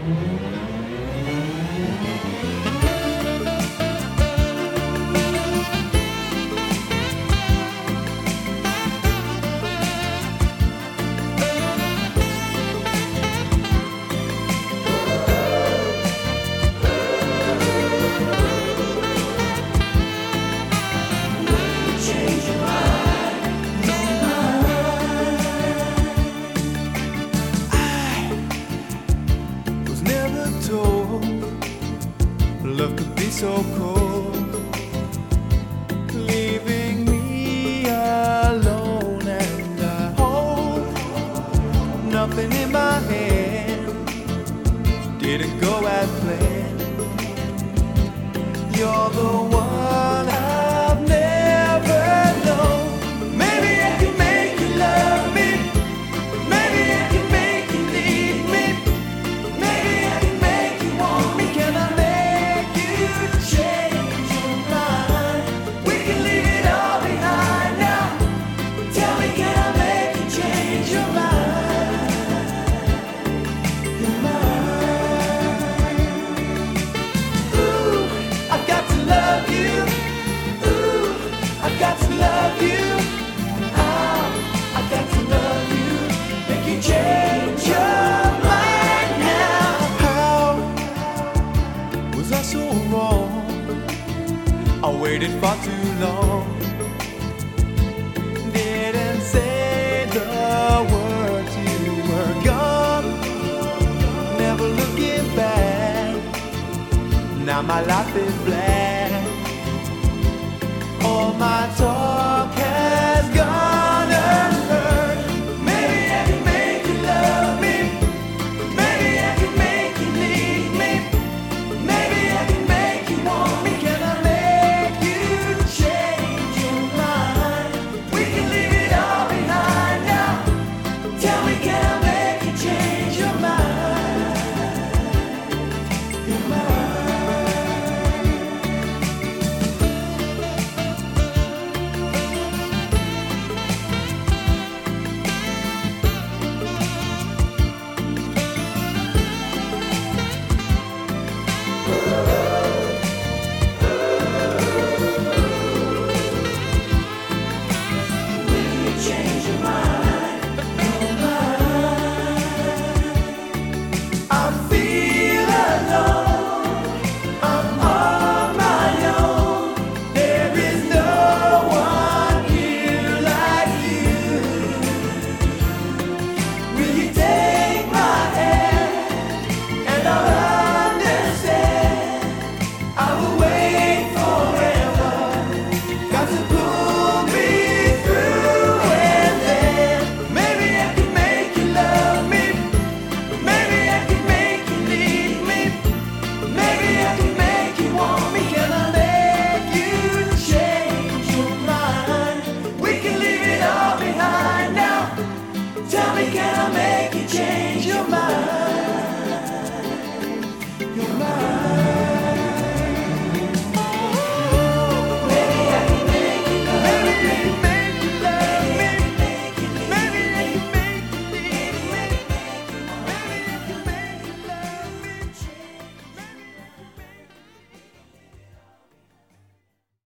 Love could be so cold, leaving me alone, and I hold nothing in my hand. Didn't go as planned. You're the one I've never known. Maybe I can make you love me. Maybe I can make you need me. Maybe I can make you want me. Can I make you change your mind? We can leave it all behind now. Tell me, can I make you change your mind? Your mind. Ooh, I've got to love you. Ooh, I've got to love you. Oh, I've got to love you. Make you change your mind now. How was I so wrong? I waited far too long. Didn't say the words, you were gone. Never looking back. Now my life is black. All my talk has gone unheard. Maybe I can make you love me. Maybe I can make you need me. Maybe I can make you want me. Can I make you change your mind? We can leave it all behind now. Tell me, can I make you change your mind? Your mind. Change your mind, your mind. I feel alone, I'm on my own. There is no one here like you. Will you take my hand and I'll understand? I will wait forever. Got to pull me through, and then maybe I can make you love me. Maybe I can make you need me. Maybe I can make you want me. Can I make you change your mind? We can leave it all behind now. Tell me, can I make